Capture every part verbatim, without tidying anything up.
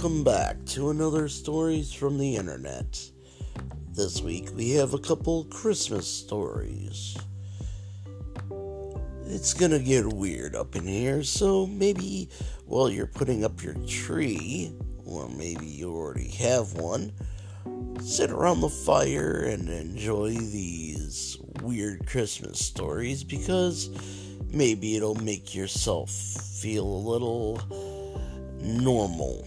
welcome back to another Stories from the Internet. This week we have a couple Christmas stories. It's gonna get weird up in here, so maybe while you're putting up your tree, or maybe you already have one, sit around the fire and enjoy these weird Christmas stories, because maybe it'll make yourself feel a little normal.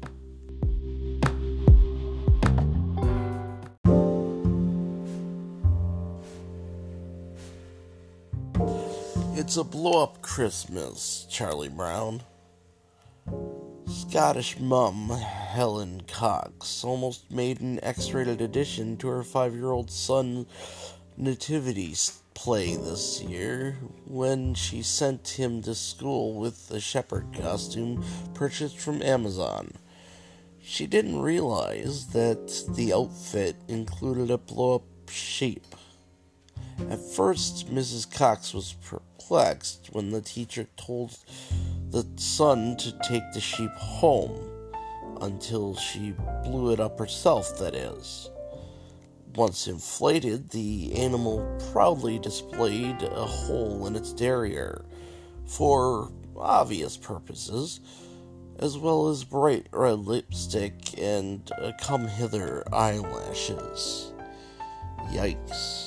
It's a blow-up Christmas, Charlie Brown. Scottish mum Helen Cox almost made an X-rated addition to her five-year-old son nativity play this year when she sent him to school with a shepherd costume purchased from Amazon. She didn't realize that the outfit included a blow-up sheep. At first, Missus Cox was perplexed when the teacher told the son to take the sheep home, until she blew it up herself, that is. Once inflated, the animal proudly displayed a hole in its derriere, for obvious purposes, as well as bright red lipstick and uh, come-hither eyelashes. Yikes.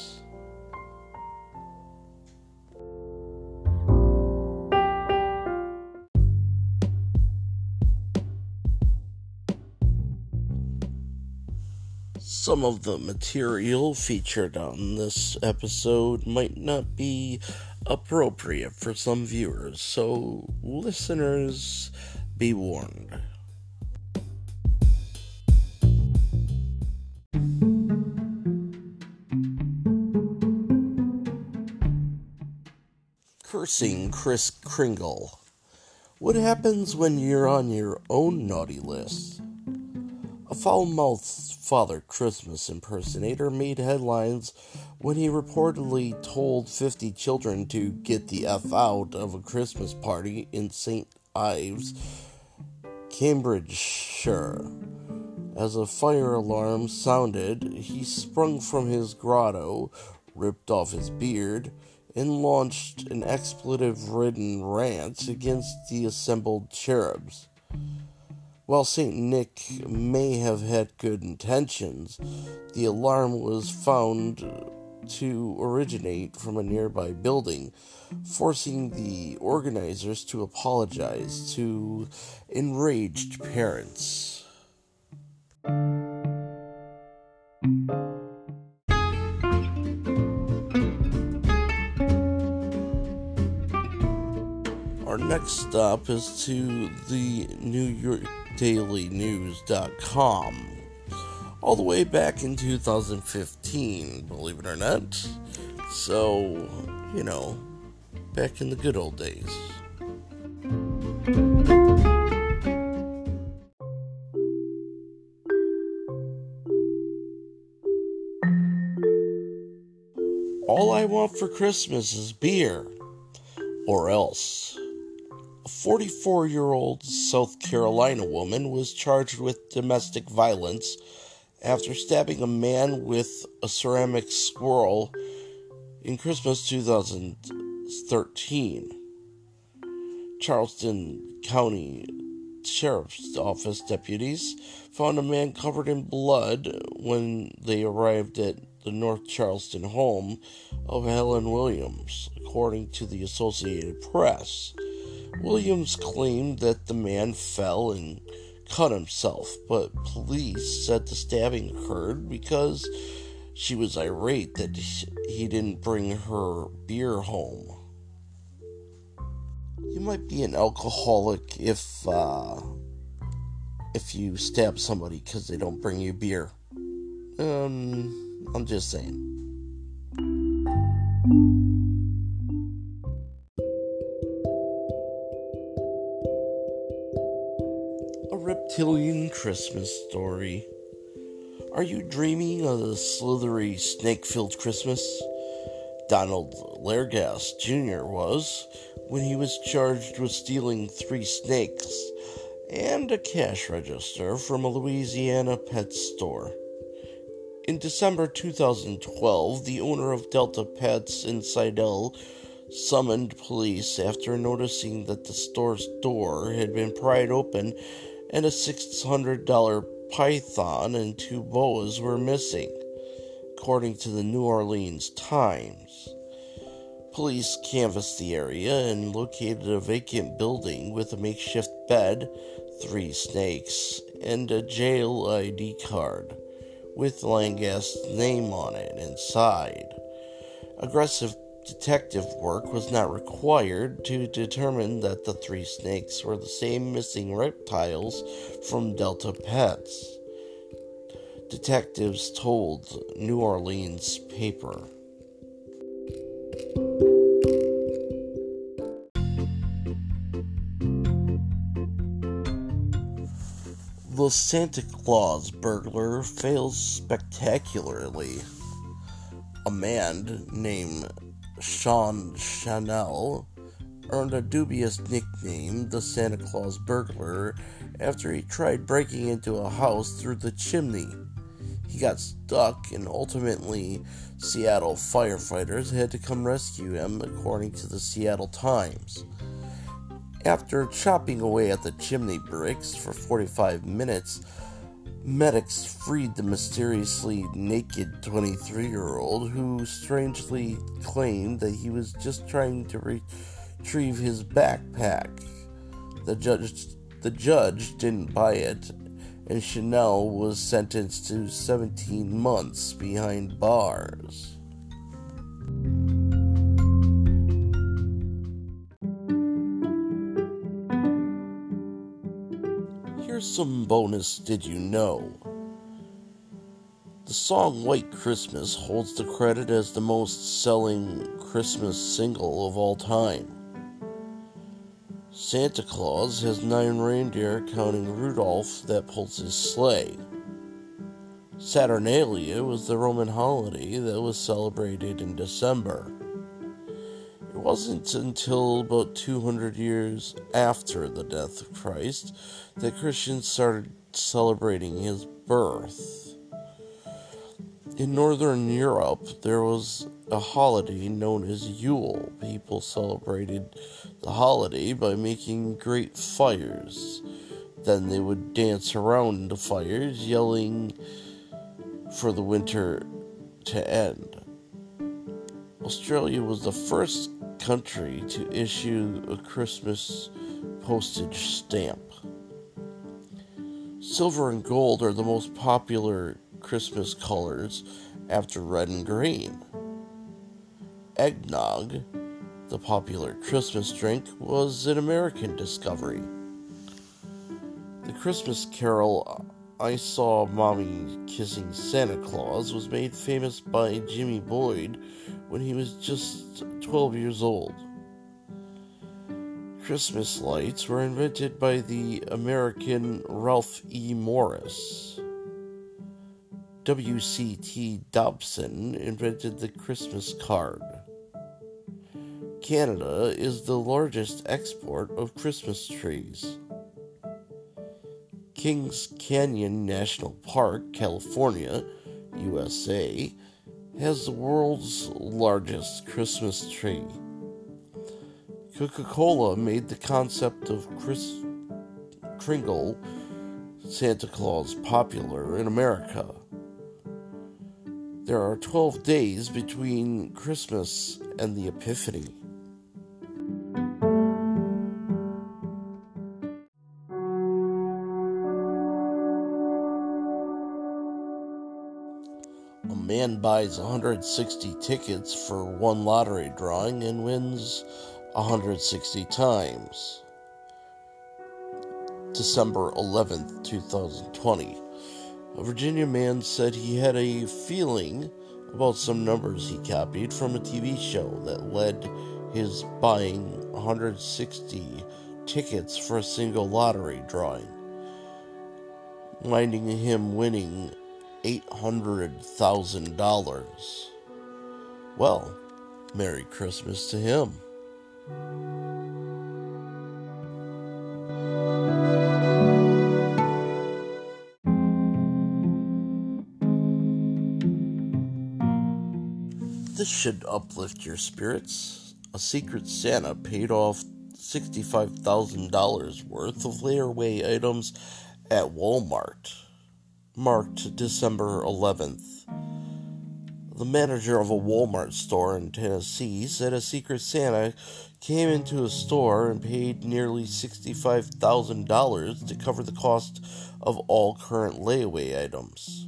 Some of the material featured on this episode might not be appropriate for some viewers, so listeners, be warned. Cursing Kris Kringle. What happens when you're on your own naughty list? A foul-mouthed Father Christmas impersonator made headlines when he reportedly told fifty children to get the F out of a Christmas party in Saint Ives, Cambridgeshire. As a fire alarm sounded, he sprung from his grotto, ripped off his beard, and launched an expletive-ridden rant against the assembled cherubs. While Saint Nick may have had good intentions, the alarm was found to originate from a nearby building, forcing the organizers to apologize to enraged parents. Our next stop is to the New York Daily News dot com, all the way back in two thousand fifteen, believe it or not. So, you know, back in the good old days. All I want for Christmas is beer, or else. A forty-four-year-old South Carolina woman was charged with domestic violence after stabbing a man with a ceramic squirrel in Christmas two thousand thirteen. Charleston County Sheriff's Office deputies found a man covered in blood when they arrived at the North Charleston home of Helen Williams, according to the Associated Press. Williams claimed that the man fell and cut himself, but police said the stabbing occurred because she was irate that he didn't bring her beer home. You might be an alcoholic if, uh, if you stab somebody because they don't bring you beer. Um, I'm just saying. A reptilian Christmas story. Are you dreaming of a slithery, snake-filled Christmas? Donald Largast Junior was, when he was charged with stealing three snakes and a cash register from a Louisiana pet store. In December two thousand twelve, the owner of Delta Pets in Seidel summoned police after noticing that the store's door had been pried open and a six hundred dollars python and two boas were missing, according to the New Orleans Times. Police canvassed the area and located a vacant building with a makeshift bed, three snakes, and a jail I D card with Langast's name on it inside. Aggressive detective work was not required to determine that the three snakes were the same missing reptiles from Delta Pets, detectives told New Orleans paper. The Santa Claus burglar fails spectacularly. A man named Sean Chanel earned a dubious nickname, the Santa Claus burglar, after he tried breaking into a house through the chimney. He got stuck, and ultimately Seattle firefighters had to come rescue him, according to the Seattle Times. After chopping away at the chimney bricks for forty-five minutes, medics freed the mysteriously naked twenty-three-year-old who strangely claimed that he was just trying to re- retrieve his backpack. The judge, the judge didn't buy it, and Chanel was sentenced to seventeen months behind bars. Here's some bonus did you know. The song White Christmas holds the credit as the most selling Christmas single of all time. Santa Claus has nine reindeer, counting Rudolph, that pulls his sleigh. Saturnalia was the Roman holiday that was celebrated in December. It wasn't until about two hundred years after the death of Christ that Christians started celebrating his birth. In Northern Europe, there was a holiday known as Yule. People celebrated the holiday by making great fires. Then they would dance around the fires, yelling for the winter to end. Australia was the first country to issue a Christmas postage stamp. Silver and gold are the most popular Christmas colors after red and green. Eggnog, the popular Christmas drink, was an American discovery. The Christmas carol I Saw Mommy Kissing Santa Claus was made famous by Jimmy Boyd when he was just twelve years old. Christmas lights were invented by the American Ralph E. Morris. W C T. Dobson invented the Christmas card. Canada is the largest export of Christmas trees. Kings Canyon National Park, California, U S A, has the world's largest Christmas tree. Coca-Cola made the concept of Kris Kringle Santa Claus popular in America. There are twelve days between Christmas and the Epiphany. A man buys one hundred sixty tickets for one lottery drawing and wins one hundred sixty times. December eleventh, twenty twenty. A Virginia man said he had a feeling about some numbers he copied from a T V show that led his buying one hundred sixty tickets for a single lottery drawing, minding him winning eight hundred thousand dollars. Well, Merry Christmas to him. This should uplift your spirits. A Secret Santa paid off sixty-five thousand dollars worth of layaway items at Walmart. Marked December eleventh. The manager of a Walmart store in Tennessee said a Secret Santa came into a store and paid nearly sixty-five thousand dollars to cover the cost of all current layaway items.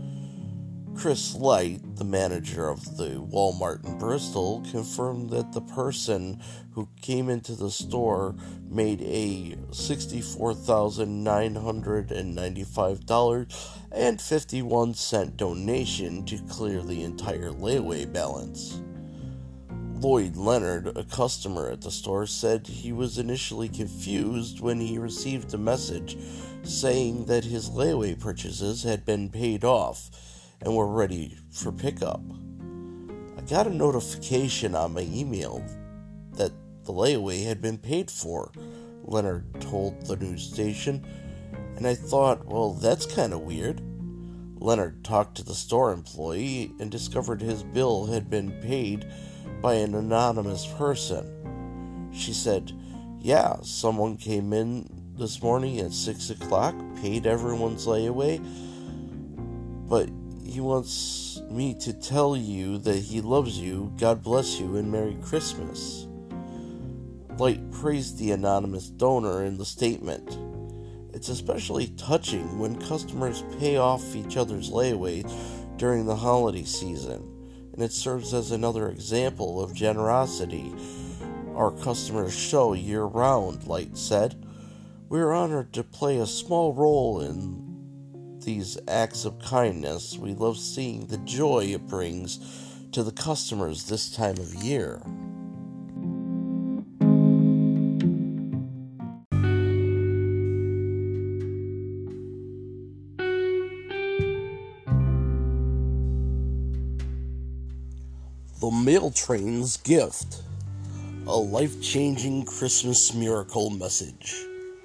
Chris Light, the manager of the Walmart in Bristol, confirmed that the person who came into the store made a sixty-four thousand nine hundred ninety-five dollars and fifty-one cents donation to clear the entire layaway balance. Lloyd Leonard, a customer at the store, said he was initially confused when he received a message saying that his layaway purchases had been paid off and were ready for pickup. I got a notification on my email that the layaway had been paid for, Leonard told the news station, and I thought, well, that's kind of weird. Leonard talked to the store employee and discovered his bill had been paid by an anonymous person. She said, yeah, someone came in this morning at six o'clock, paid everyone's layaway, but he wants me to tell you that he loves you, God bless you, and Merry Christmas. Light praised the anonymous donor in the statement. It's especially touching when customers pay off each other's layaway during the holiday season, and it serves as another example of generosity our customers show year-round, Light said. We're honored to play a small role in these acts of kindness. We love seeing the joy it brings to the customers this time of year. The Mail Train's Gift, a life-changing Christmas miracle message.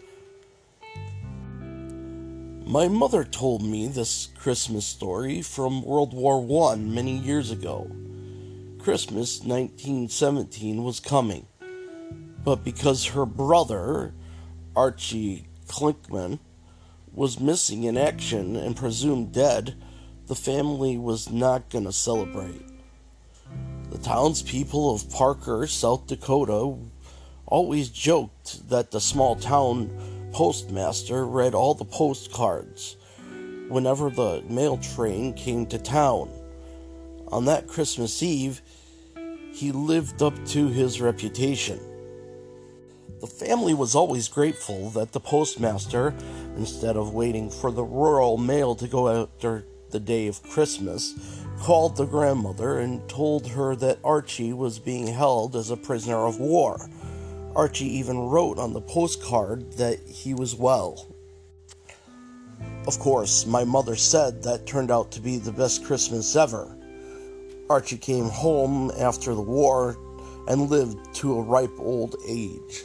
My mother told me this Christmas story from World War One many years ago. Christmas nineteen seventeen was coming, but because her brother, Archie Klinkman, was missing in action and presumed dead, the family was not going to celebrate. The townspeople of Parker, South Dakota, always joked that the small town postmaster read all the postcards whenever the mail train came to town. On that Christmas Eve, he lived up to his reputation. The family was always grateful that the postmaster, instead of waiting for the rural mail to go after the day of Christmas, called the grandmother and told her that Archie was being held as a prisoner of war. Archie even wrote on the postcard that he was well. Of course, my mother said that turned out to be the best Christmas ever. Archie came home after the war and lived to a ripe old age.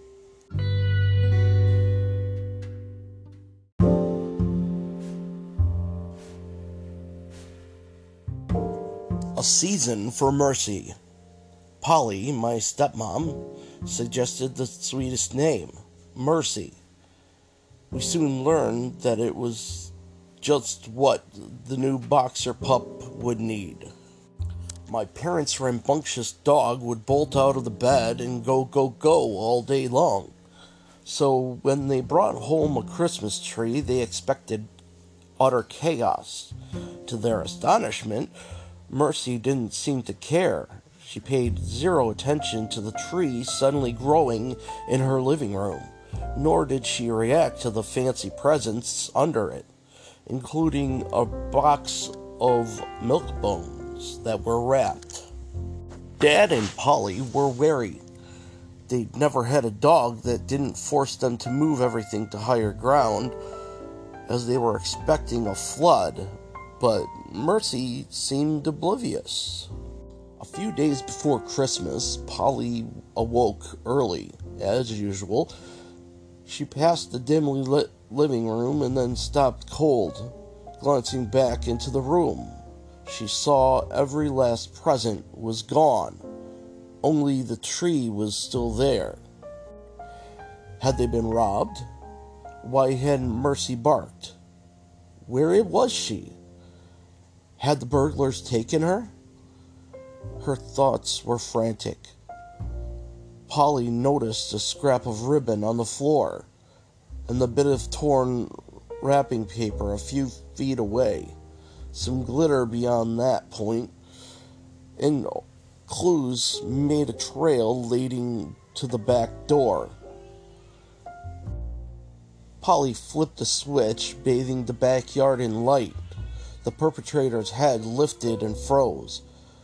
A Season for Mercy. Polly, my stepmom, suggested the sweetest name, Mercy. We soon learned that it was just what the new boxer pup would need. My parents' rambunctious dog would bolt out of the bed and go, go, go all day long. So when they brought home a Christmas tree, they expected utter chaos. To their astonishment, Mercy didn't seem to care. She paid zero attention to the tree suddenly growing in her living room, nor did she react to the fancy presents under it, including a box of milk bones that were wrapped. Dad and Polly were wary. They'd never had a dog that didn't force them to move everything to higher ground, as they were expecting a flood, but Mercy seemed oblivious. A few days before Christmas, Polly awoke early, as usual. She passed the dimly lit living room and then stopped cold, glancing back into the room. She saw every last present was gone. Only the tree was still there. Had they been robbed? Why hadn't Mercy barked? Where was she? Had the burglars taken her? Her thoughts were frantic. Polly noticed a scrap of ribbon on the floor and the bit of torn wrapping paper a few feet away. Some glitter beyond that point, and clues made a trail leading to the back door. Polly flipped a switch, bathing the backyard in light. The perpetrator's head lifted and froze.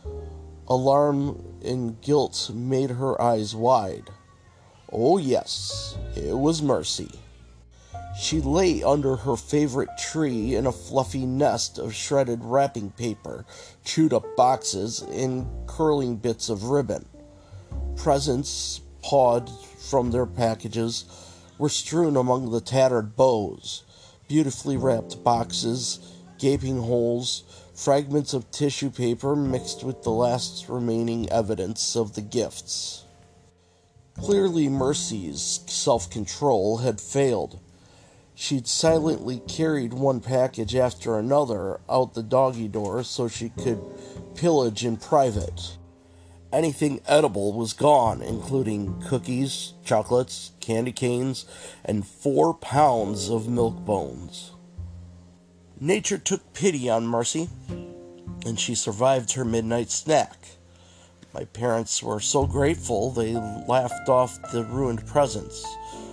Alarm and guilt made her eyes wide. Oh yes, it was Mercy. She lay under her favorite tree in a fluffy nest of shredded wrapping paper, chewed up boxes, and curling bits of ribbon. Presents, pawed from their packages, were strewn among the tattered bows, beautifully wrapped boxes, gaping holes, fragments of tissue paper mixed with the last remaining evidence of the gifts. Clearly Mercy's self-control had failed. She'd silently carried one package after another out the doggy door so she could pillage in private. Anything edible was gone, including cookies, chocolates, candy canes, and four pounds of milk bones. Nature took pity on Mercy, and she survived her midnight snack. My parents were so grateful they laughed off the ruined presents.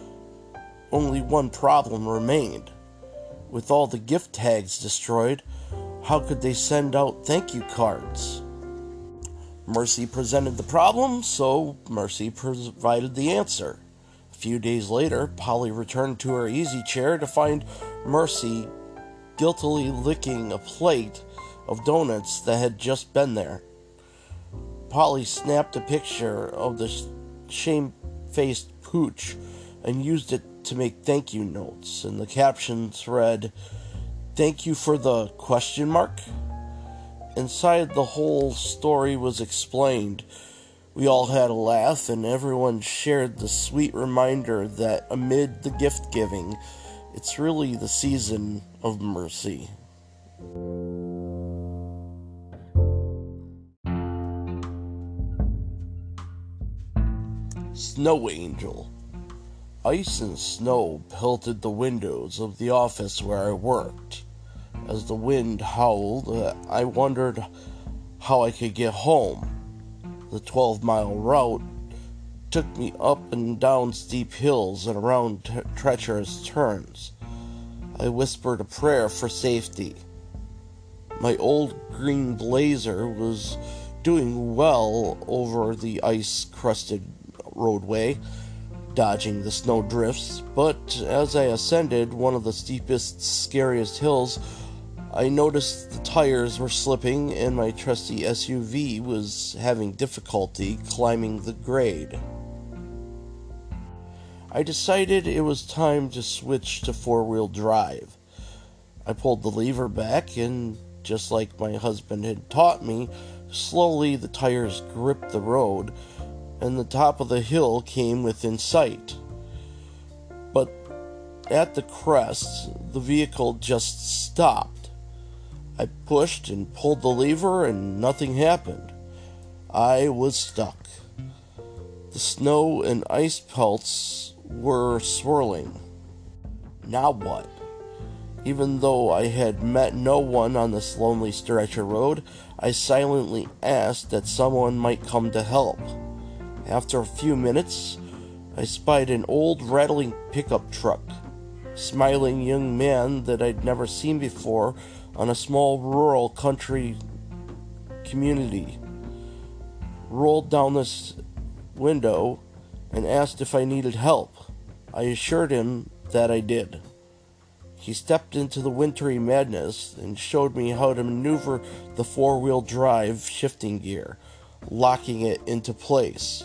Only one problem remained. With all the gift tags destroyed, how could they send out thank you cards? Mercy presented the problem, so Mercy provided the answer. A few days later, Polly returned to her easy chair to find Mercy guiltily licking a plate of donuts that had just been there. Polly snapped a picture of the shame-faced pooch and used it to make thank you notes, and the captions read, "Thank you for the question mark?" Inside, the whole story was explained. We all had a laugh, and everyone shared the sweet reminder that amid the gift-giving, it's really the season of mercy. Snow Angel. Ice and snow pelted the windows of the office where I worked. As the wind howled, uh, I wondered how I could get home. The twelve-mile route took me up and down steep hills and around t- treacherous turns. I whispered a prayer for safety. My old green Blazer was doing well over the ice-crusted roadway, dodging the snow drifts, but as I ascended one of the steepest, scariest hills, I noticed the tires were slipping and my trusty S U V was having difficulty climbing the grade. I decided it was time to switch to four-wheel drive. I pulled the lever back and, just like my husband had taught me, slowly the tires gripped the road and the top of the hill came within sight. But at the crest, the vehicle just stopped. I pushed and pulled the lever and nothing happened. I was stuck. The snow and ice pelts were swirling. Now what? Even though I had met no one on this lonely stretch of road, I silently asked that someone might come to help. After a few minutes, I spied an old rattling pickup truck. Smiling young man that I'd never seen before on a small rural country community rolled down this window and asked if I needed help. I assured him that I did. He stepped into the wintry madness and showed me how to maneuver the four-wheel drive shifting gear, locking it into place.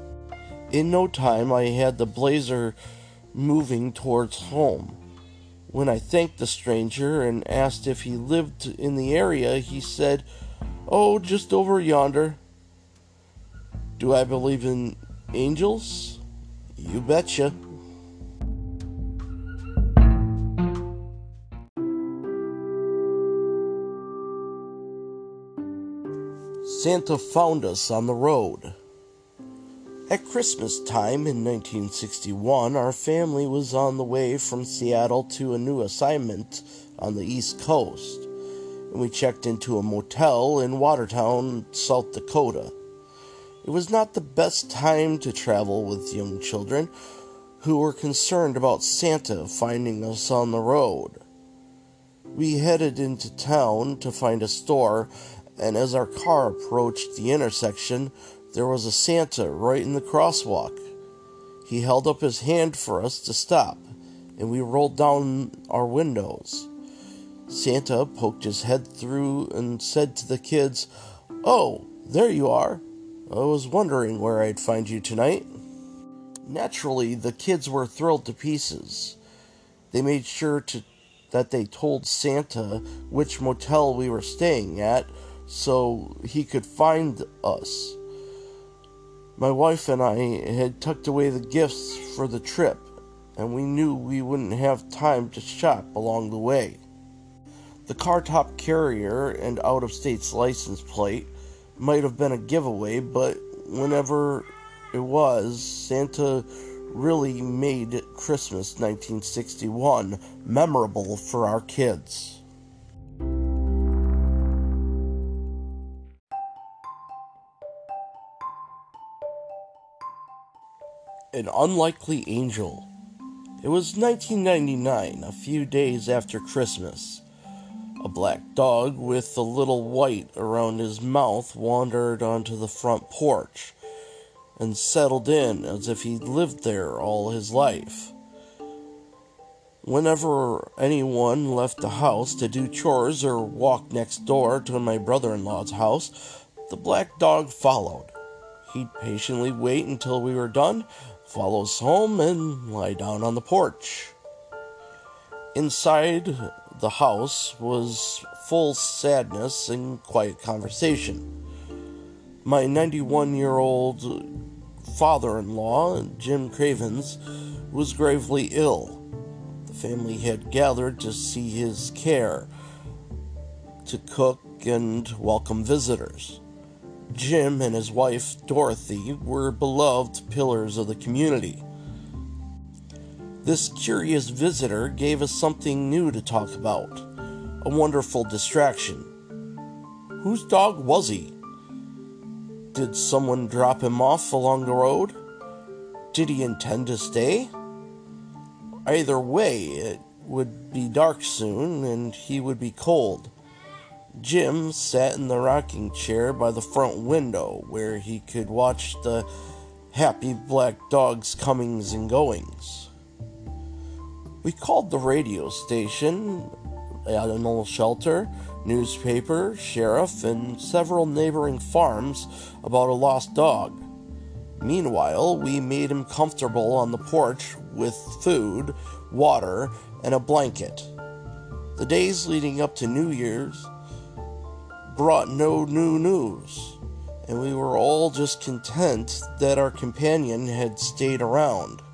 In no time, I had the Blazer moving towards home. When I thanked the stranger and asked if he lived in the area, he said, "Oh, just over yonder." Do I believe in angels? You betcha. Santa found us on the road. At Christmas time in nineteen sixty-one, our family was on the way from Seattle to a new assignment on the East Coast, and we checked into a motel in Watertown, South Dakota. It was not the best time to travel with young children who were concerned about Santa finding us on the road. We headed into town to find a store, and as our car approached the intersection, there was a Santa right in the crosswalk. He held up his hand for us to stop, and we rolled down our windows. Santa poked his head through and said to the kids, "Oh, there you are. I was wondering where I'd find you tonight." Naturally, the kids were thrilled to pieces. They made sure to that they told Santa which motel we were staying at so he could find us. My wife and I had tucked away the gifts for the trip, and we knew we wouldn't have time to shop along the way. The car-top carrier and out-of-state's license plate might have been a giveaway, but whenever it was, Santa really made Christmas nineteen sixty-one memorable for our kids. An unlikely angel. It was nineteen ninety-nine, a few days after Christmas. A black dog with a little white around his mouth wandered onto the front porch and settled in as if he'd lived there all his life. Whenever anyone left the house to do chores or walk next door to my brother-in-law's house, the black dog followed. He'd patiently wait until we were done, follow us home, and lie down on the porch. Inside the house was full sadness and quiet conversation. My ninety-one-year-old father-in-law, Jim Cravens, was gravely ill. The family had gathered to see his care, to cook and welcome visitors. Jim and his wife, Dorothy, were beloved pillars of the community. This curious visitor gave us something new to talk about, a wonderful distraction. Whose dog was he? Did someone drop him off along the road? Did he intend to stay? Either way, it would be dark soon, and he would be cold. Jim sat in the rocking chair by the front window, where he could watch the happy black dog's comings and goings. We called the radio station, animal shelter, newspaper, sheriff, and several neighboring farms about a lost dog. Meanwhile, we made him comfortable on the porch with food, water, and a blanket. The days leading up to New Year's brought no new news, and we were all just content that our companion had stayed around.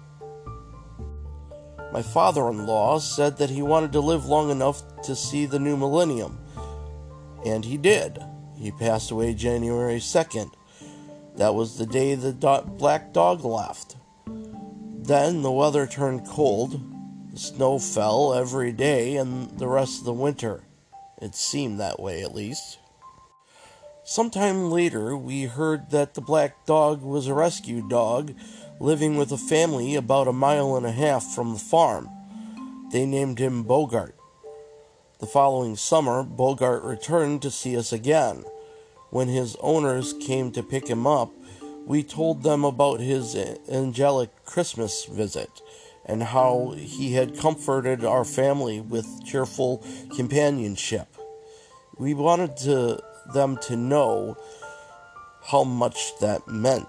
My father-in-law said that he wanted to live long enough to see the new millennium, and he did. He passed away January second. That was the day the do- black dog left. Then the weather turned cold. The snow fell every day and the rest of the winter. It seemed that way, at least. Sometime later, we heard that the black dog was a rescue dog living with a family about a mile and a half from the farm. They named him Bogart. The following summer, Bogart returned to see us again. When his owners came to pick him up, we told them about his angelic Christmas visit and how he had comforted our family with cheerful companionship. We wanted to, them to know how much that meant.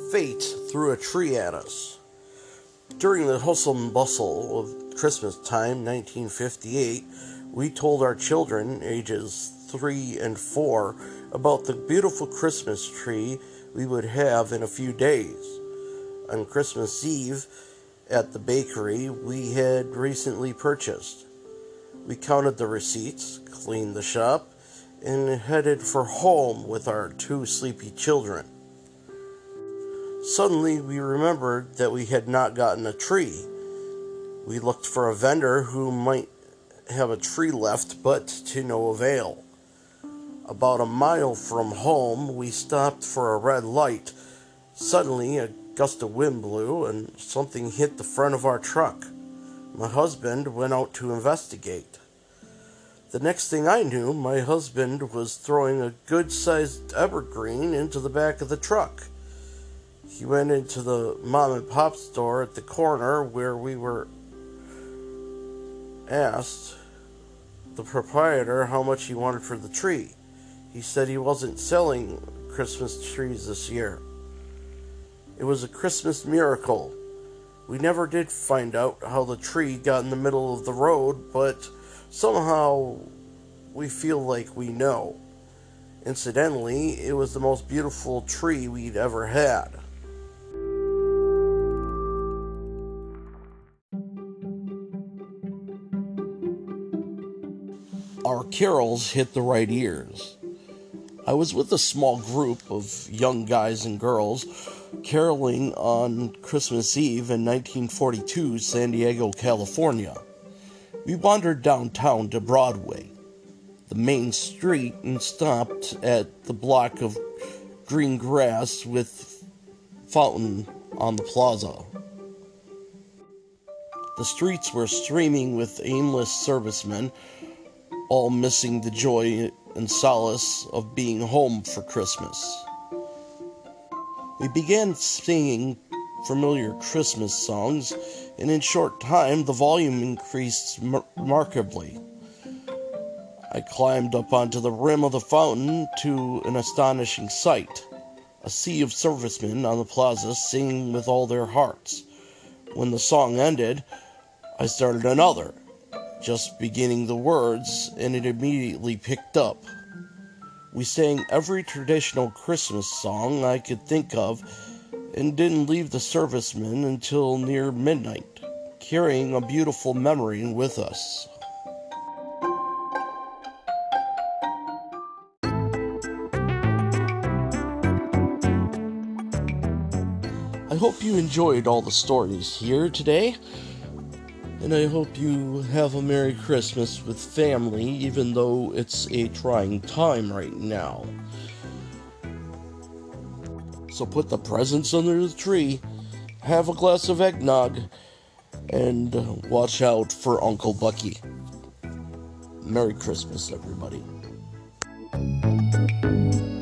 fate threw a tree at us. During the hustle and bustle of Christmas time, nineteen fifty-eight, we told our children, ages three and four, about the beautiful Christmas tree we would have in a few days. On Christmas Eve, at the bakery we had recently purchased, we counted the receipts, cleaned the shop, and headed for home with our two sleepy children. Suddenly, we remembered that we had not gotten a tree. We looked for a vendor who might have a tree left, but to no avail. About a mile from home, we stopped for a red light. Suddenly, a gust of wind blew, and something hit the front of our truck. My husband went out to investigate. The next thing I knew, my husband was throwing a good-sized evergreen into the back of the truck. He went into the mom and pop store at the corner where we were asked the proprietor how much he wanted for the tree. He said he wasn't selling Christmas trees this year. It was a Christmas miracle. We never did find out how the tree got in the middle of the road, but somehow we feel like we know. Incidentally, it was the most beautiful tree we'd ever had. Our carols hit the right ears. I was with a small group of young guys and girls caroling on Christmas Eve in nineteen forty-two, San Diego, California. We wandered downtown to Broadway, the main street, and stopped at the block of green grass with fountain on the plaza. The streets were streaming with aimless servicemen, all missing the joy and solace of being home for Christmas. We began singing familiar Christmas songs, and in short time the volume increased mar- remarkably. I climbed up onto the rim of the fountain to an astonishing sight, a sea of servicemen on the plaza singing with all their hearts. When the song ended, I started another, just beginning the words, and it immediately picked up. We sang every traditional Christmas song I could think of and didn't leave the servicemen until near midnight, carrying a beautiful memory with us. I hope you enjoyed all the stories here today. And I hope you have a Merry Christmas with family, even though it's a trying time right now. So put the presents under the tree, have a glass of eggnog, and watch out for Uncle Bucky. Merry Christmas, everybody.